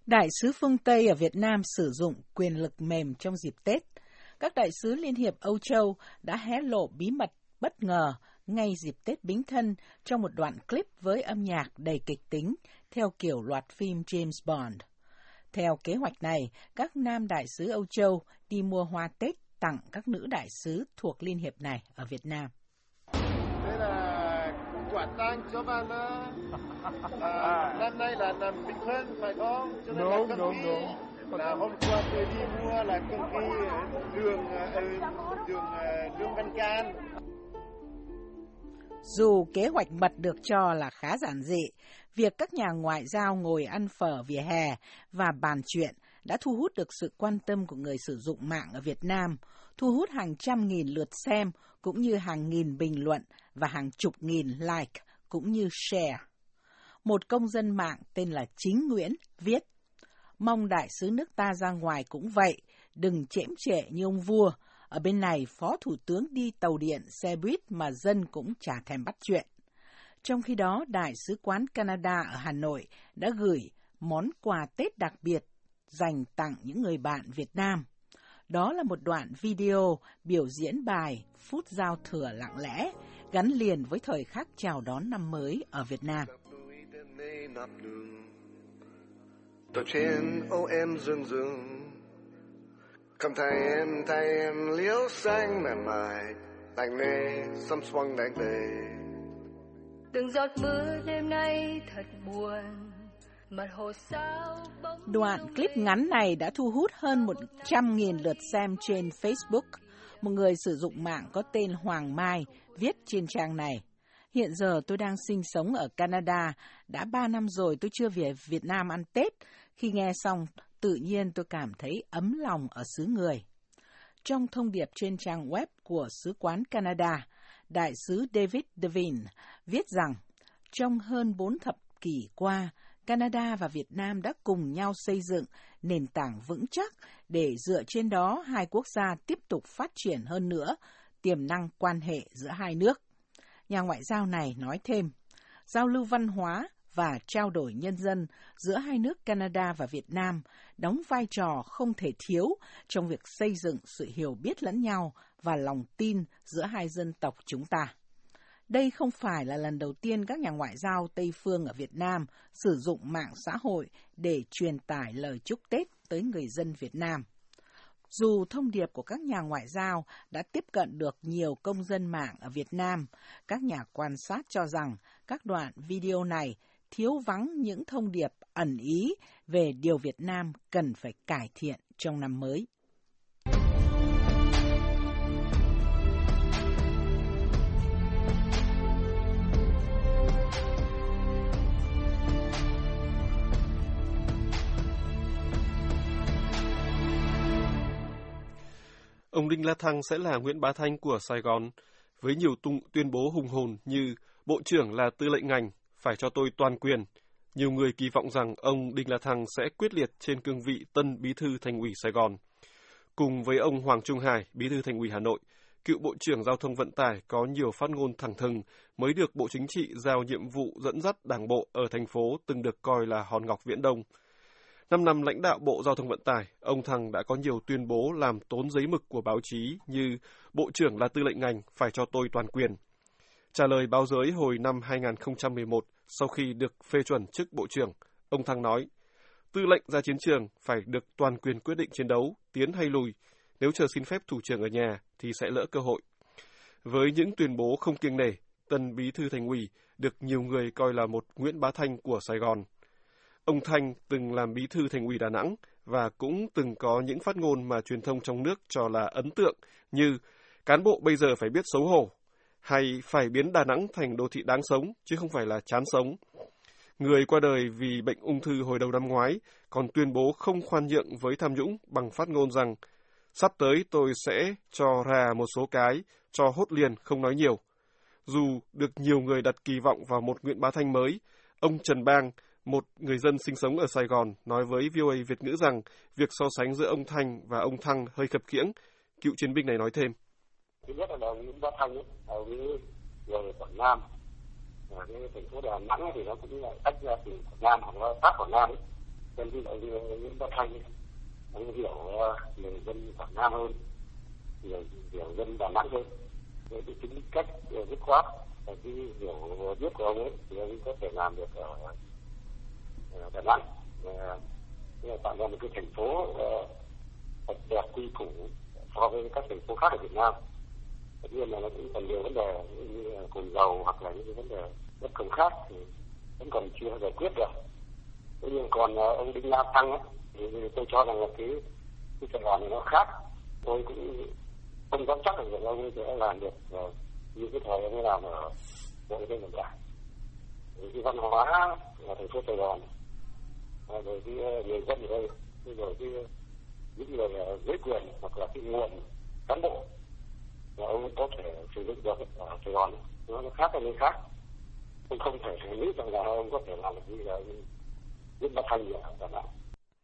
Đại sứ phương Tây ở Việt Nam sử dụng quyền lực mềm trong dịp Tết. Các đại sứ Liên hiệp Âu Châu đã hé lộ bí mật bất ngờ ngay dịp Tết Bính Thân trong một đoạn clip với âm nhạc đầy kịch tính theo kiểu loạt phim James Bond. Theo kế hoạch này, các nam đại sứ Âu Châu đi mua hoa Tết tặng các nữ đại sứ thuộc Liên hiệp này ở Việt Nam. Đây là quà tang cho bạn năm nay là năm Bính Thân phải không? Cho nên là cơm ký là hôm qua tôi đi mua là cơm ký đường Lương Văn Can. Dù kế hoạch mật được cho là khá giản dị, việc các nhà ngoại giao ngồi ăn phở vỉa hè và bàn chuyện đã thu hút được sự quan tâm của người sử dụng mạng ở Việt Nam, thu hút hàng trăm nghìn lượt xem cũng như hàng nghìn bình luận và hàng chục nghìn like cũng như share. Một công dân mạng tên là Chính Nguyễn viết: mong đại sứ nước ta ra ngoài cũng vậy, đừng chễm chệ như ông vua. Ở bên này, Phó Thủ tướng đi tàu điện, xe buýt mà dân cũng chả thèm bắt chuyện. Trong khi đó, Đại sứ quán Canada ở Hà Nội đã gửi món quà Tết đặc biệt dành tặng những người bạn Việt Nam. Đó là một đoạn video biểu diễn bài Phút Giao Thừa Lặng Lẽ, gắn liền với thời khắc chào đón năm mới ở Việt Nam. Tàu trên ô em rừng rừng, cầm thay em liễu xanh mềm mại, lạnh lê xăm xoăng đánh tề. Từng giọt mưa đêm nay thật buồn, mặt hồ sao bóng. Đoạn clip ngắn này đã thu hút hơn 100.000 lượt xem trên Facebook. Một người sử dụng mạng có tên Hoàng Mai viết trên trang này: hiện giờ tôi đang sinh sống ở Canada, đã 3 năm rồi tôi chưa về Việt Nam ăn Tết. Khi nghe xong, tự nhiên tôi cảm thấy ấm lòng ở xứ người. Trong thông điệp trên trang web của Sứ quán Canada, Đại sứ David Devine viết rằng, trong hơn 4 thập kỷ qua, Canada và Việt Nam đã cùng nhau xây dựng nền tảng vững chắc để dựa trên đó hai quốc gia tiếp tục phát triển hơn nữa tiềm năng quan hệ giữa hai nước. Nhà ngoại giao này nói thêm, giao lưu văn hóa và trao đổi nhân dân giữa hai nước Canada và Việt Nam đóng vai trò không thể thiếu trong việc xây dựng sự hiểu biết lẫn nhau và lòng tin giữa hai dân tộc chúng ta. Đây không phải là lần đầu tiên các nhà ngoại giao Tây phương ở Việt Nam sử dụng mạng xã hội để truyền tải lời chúc Tết tới người dân Việt Nam. Dù thông điệp của các nhà ngoại giao đã tiếp cận được nhiều công dân mạng ở Việt Nam, các nhà quan sát cho rằng các đoạn video này thiếu vắng những thông điệp ẩn ý về điều Việt Nam cần phải cải thiện trong năm mới. Ông Đinh La Thăng sẽ là Nguyễn Bá Thanh của Sài Gòn, với nhiều tuyên bố hùng hồn như Bộ trưởng là tư lệnh ngành, phải cho tôi toàn quyền. Nhiều người kỳ vọng rằng ông Đinh La Thăng sẽ quyết liệt trên cương vị tân Bí thư Thành ủy Sài Gòn. Cùng với ông Hoàng Trung Hải, Bí thư Thành ủy Hà Nội, cựu Bộ trưởng Giao thông Vận tải có nhiều phát ngôn thẳng thừng mới được Bộ Chính trị giao nhiệm vụ dẫn dắt Đảng bộ ở thành phố từng được coi là hòn ngọc viễn đông. 5 năm lãnh đạo Bộ Giao thông Vận tải, ông Thăng đã có nhiều tuyên bố làm tốn giấy mực của báo chí như Bộ trưởng là tư lệnh ngành, phải cho tôi toàn quyền. Trả lời báo giới hồi năm 2011, sau khi được phê chuẩn chức Bộ trưởng, ông Thăng nói, tư lệnh ra chiến trường phải được toàn quyền quyết định chiến đấu, tiến hay lùi. Nếu chờ xin phép thủ trưởng ở nhà thì sẽ lỡ cơ hội. Với những tuyên bố không kiêng nể, tân Bí thư Thành ủy được nhiều người coi là một Nguyễn Bá Thanh của Sài Gòn. Ông Thanh từng làm Bí thư Thành ủy Đà Nẵng và cũng từng có những phát ngôn mà truyền thông trong nước cho là ấn tượng như cán bộ bây giờ phải biết xấu hổ, hay phải biến Đà Nẵng thành đô thị đáng sống chứ không phải là chán sống. Người qua đời vì bệnh ung thư hồi đầu năm ngoái còn tuyên bố không khoan nhượng với tham nhũng bằng phát ngôn rằng sắp tới tôi sẽ cho ra một số cái, cho hốt liền không nói nhiều. Dù được nhiều người đặt kỳ vọng vào một Nguyễn Bá Thanh mới, ông Trần Bang, một người dân sinh sống ở Sài Gòn, nói với VOA Việt ngữ rằng việc so sánh giữa ông Thanh và ông Thăng hơi khập khiễng. Cựu chiến binh này nói thêm. Thứ nhất là ông Nguyễn Bá Thanh ở người Quảng Nam, cái thành phố Đà Nẵng thì nó cũng lại tách ra từ Quảng Nam hoặc là sát Quảng Nam ấy. Còn ví dụ như Nguyễn Bá Thanh, ông hiểu người dân Quảng Nam hơn, hiểu dân Đà Nẵng hơn, với cái tính cách dứt khoát và cái hiểu biết của ông ấy thì ông có thể làm được ở Đà Nẵng, tạo ra một cái thành phố thật đẹp quy củ so với các thành phố khác ở Việt Nam. Tất nhiên là nó cũng còn nhiều vấn đề như cồn dầu hoặc là những cái vấn đề bất công khác thì vẫn còn chưa giải quyết được. Thế nhưng còn ông Đinh La Thăng ấy, thì tôi cho rằng là cái Sài Gòn này nó khác. Tôi cũng không dám chắc là ông ấy sẽ làm được như cái thời ông ấy làm ở Bộ Giao thông Vận tải. Cái văn hóa là thành phố Sài Gòn, rồi cái người dân ở đây, rồi cái những người dưới quyền hoặc là cái nguồn cán bộ mà ông có thể sử dụng được ở Sài Gòn nó khác ở nơi khác. Tôi không thể nghĩ rằng là ông có thể làm được như là Nguyễn Bá Thanh ở Đà Nẵng.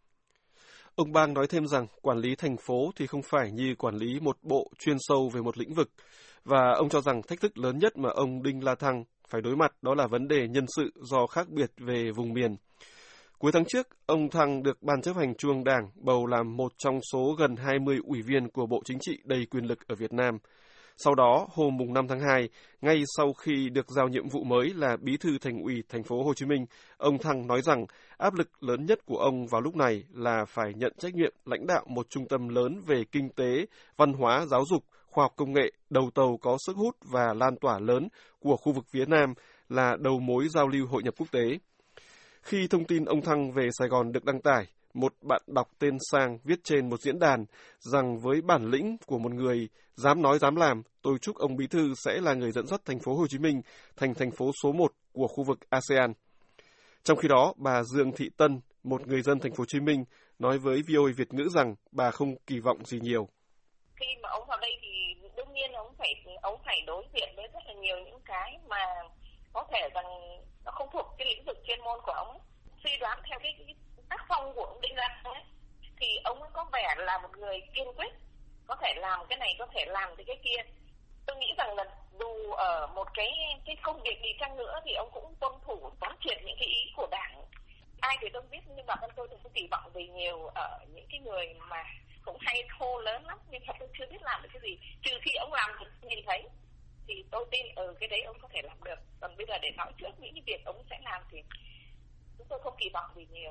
Ông Bang nói thêm rằng quản lý thành phố thì không phải như quản lý một bộ chuyên sâu về một lĩnh vực, và ông cho rằng thách thức lớn nhất mà ông Đinh La Thăng phải đối mặt đó là vấn đề nhân sự do khác biệt về vùng miền. Cuối tháng trước, ông Thăng được Ban chấp hành Trung ương Đảng bầu làm một trong số gần 20 ủy viên của Bộ Chính trị đầy quyền lực ở Việt Nam. Sau đó, hôm 5 tháng 2, ngay sau khi được giao nhiệm vụ mới là Bí thư Thành ủy Thành phố Hồ Chí Minh, ông Thăng nói rằng áp lực lớn nhất của ông vào lúc này là phải nhận trách nhiệm lãnh đạo một trung tâm lớn về kinh tế, văn hóa, giáo dục, khoa học công nghệ, đầu tàu có sức hút và lan tỏa lớn của khu vực phía Nam, là đầu mối giao lưu hội nhập quốc tế. Khi thông tin ông Thăng về Sài Gòn được đăng tải, một bạn đọc tên Sang viết trên một diễn đàn rằng với bản lĩnh của một người dám nói dám làm, tôi chúc ông Bí thư sẽ là người dẫn dắt thành phố Hồ Chí Minh thành thành phố số 1 của khu vực ASEAN. Trong khi đó, bà Dương Thị Tân, một người dân thành phố Hồ Chí Minh, nói với VOA Việt ngữ rằng bà không kỳ vọng gì nhiều. Khi mà ông vào đây thì đương nhiên ông phải đối diện với rất là nhiều những cái mà có thể rằng nó không thuộc cái lĩnh vực chuyên môn của ông. Suy đoán theo cái tác phong của ông Đinh La Thăng ấy, thì ông có vẻ là một người kiên quyết, có thể làm cái này, có thể làm cái kia. Tôi nghĩ rằng là dù ở một cái công việc gì chăng nữa thì ông cũng tuân thủ quán triệt những cái ý của Đảng. Ai thì tôi biết, nhưng bản thân tôi cũng kỳ vọng về nhiều ở những cái người mà cũng hay thô lớn lắm, nhưng mà tôi chưa biết làm được cái gì. Trừ khi ông làm được nhìn thấy thì tôi tin cái đấy ông có thể làm được. Còn bây giờ để nói trước những cái việc ông sẽ làm thì chúng tôi không kỳ vọng gì nhiều.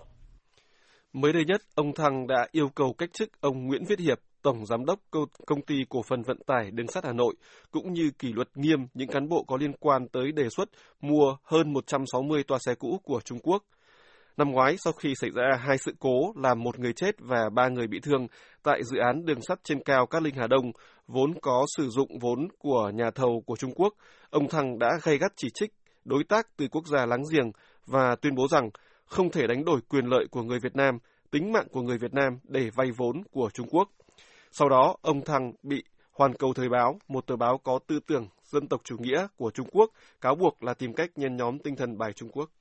Mới đây nhất, ông Thăng đã yêu cầu cách chức ông Nguyễn Viết Hiệp, Tổng Giám đốc Công ty Cổ phần Vận tải Đường sắt Hà Nội, cũng như kỷ luật nghiêm những cán bộ có liên quan tới đề xuất mua hơn 160 toa xe cũ của Trung Quốc. Năm ngoái, sau khi xảy ra 2 sự cố làm 1 người chết và 3 người bị thương tại dự án đường sắt trên cao Cát Linh Hà Đông, vốn có sử dụng vốn của nhà thầu của Trung Quốc, ông Thăng đã gay gắt chỉ trích đối tác từ quốc gia láng giềng và tuyên bố rằng không thể đánh đổi quyền lợi của người Việt Nam, tính mạng của người Việt Nam để vay vốn của Trung Quốc. Sau đó, ông Thăng bị Hoàn Cầu Thời báo, một tờ báo có tư tưởng dân tộc chủ nghĩa của Trung Quốc, cáo buộc là tìm cách nhen nhóm tinh thần bài Trung Quốc.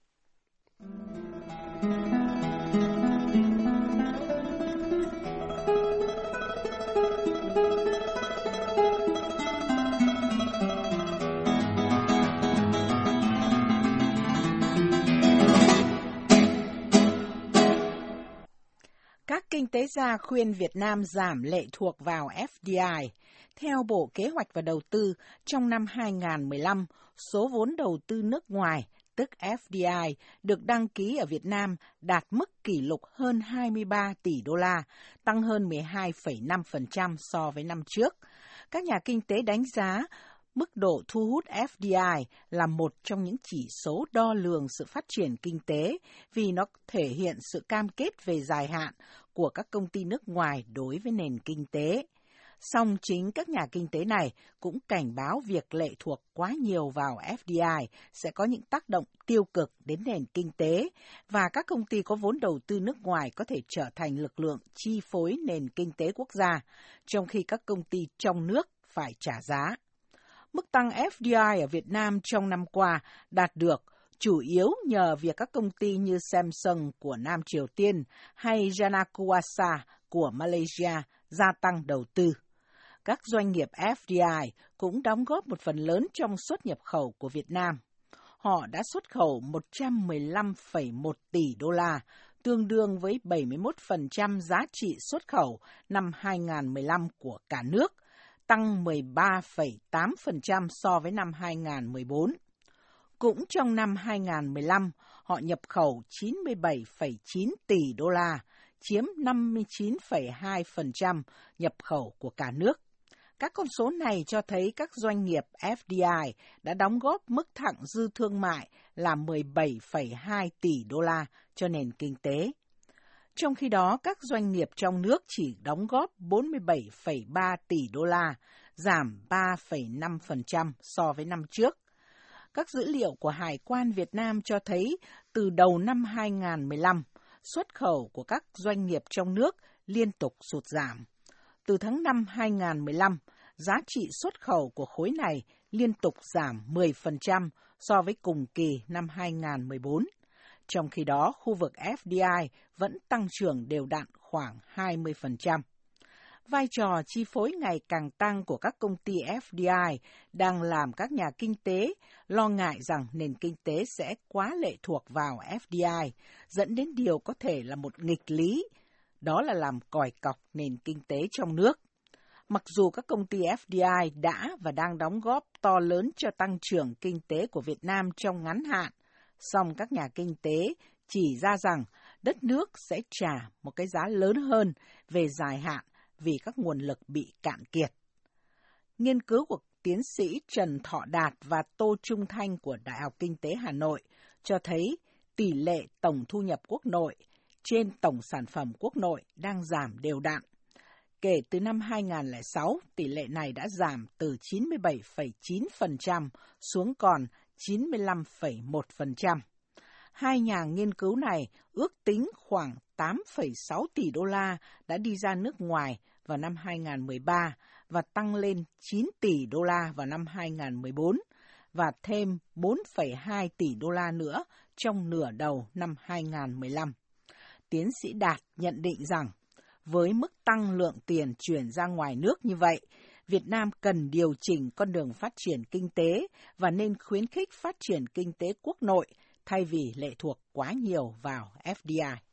Các kinh tế gia khuyên Việt Nam giảm lệ thuộc vào FDI. Theo Bộ Kế hoạch và Đầu tư, trong năm 2015, số vốn đầu tư nước ngoài, tức FDI, được đăng ký ở Việt Nam đạt mức kỷ lục hơn 23 tỷ đô la, tăng hơn 12,5% so với năm trước. Các nhà kinh tế đánh giá mức độ thu hút FDI là một trong những chỉ số đo lường sự phát triển kinh tế vì nó thể hiện sự cam kết về dài hạn của các công ty nước ngoài đối với nền kinh tế. Song chính các nhà kinh tế này cũng cảnh báo việc lệ thuộc quá nhiều vào FDI sẽ có những tác động tiêu cực đến nền kinh tế và các công ty có vốn đầu tư nước ngoài có thể trở thành lực lượng chi phối nền kinh tế quốc gia, trong khi các công ty trong nước phải trả giá. Mức tăng FDI ở Việt Nam trong năm qua đạt được chủ yếu nhờ việc các công ty như Samsung của Nam Triều Tiên hay Janakuasa của Malaysia gia tăng đầu tư. Các doanh nghiệp FDI cũng đóng góp một phần lớn trong xuất nhập khẩu của Việt Nam. Họ đã xuất khẩu 115,1 tỷ đô la, tương đương với 71% giá trị xuất khẩu năm 2015 của cả nước, tăng 13,8% so với năm 2014. Cũng trong năm 2015, họ nhập khẩu 97,9 tỷ đô la, chiếm 59,2% nhập khẩu của cả nước. Các con số này cho thấy các doanh nghiệp FDI đã đóng góp mức thặng dư thương mại là 17,2 tỷ đô la cho nền kinh tế. Trong khi đó, các doanh nghiệp trong nước chỉ đóng góp 47,3 tỷ đô la, giảm 3,5% so với năm trước. Các dữ liệu của Hải quan Việt Nam cho thấy từ đầu năm 2015, xuất khẩu của các doanh nghiệp trong nước liên tục sụt giảm. Từ tháng 5 2015, giá trị xuất khẩu của khối này liên tục giảm 10% so với cùng kỳ năm 2014. Trong khi đó, khu vực FDI vẫn tăng trưởng đều đặn khoảng 20%. Vai trò chi phối ngày càng tăng của các công ty FDI đang làm các nhà kinh tế lo ngại rằng nền kinh tế sẽ quá lệ thuộc vào FDI, dẫn đến điều có thể là một nghịch lý, đó là làm còi cọc nền kinh tế trong nước. Mặc dù các công ty FDI đã và đang đóng góp to lớn cho tăng trưởng kinh tế của Việt Nam trong ngắn hạn, song các nhà kinh tế chỉ ra rằng đất nước sẽ trả một cái giá lớn hơn về dài hạn vì các nguồn lực bị cạn kiệt. Nghiên cứu của tiến sĩ Trần Thọ Đạt và Tô Trung Thanh của Đại học Kinh tế Hà Nội cho thấy tỷ lệ tổng thu nhập quốc nội trên tổng sản phẩm quốc nội đang giảm đều đặn. Kể từ năm 2006, tỷ lệ này đã giảm từ 97,9% xuống còn 95,1%. Hai nhà nghiên cứu này ước tính khoảng 8,6 tỷ đô la đã đi ra nước ngoài vào năm 2013 và tăng lên 9 tỷ đô la vào năm 2014 và thêm 4,2 tỷ đô la nữa trong nửa đầu năm 2015. Tiến sĩ Đạt nhận định rằng, với mức tăng lượng tiền chuyển ra ngoài nước như vậy, Việt Nam cần điều chỉnh con đường phát triển kinh tế và nên khuyến khích phát triển kinh tế quốc nội thay vì lệ thuộc quá nhiều vào FDI.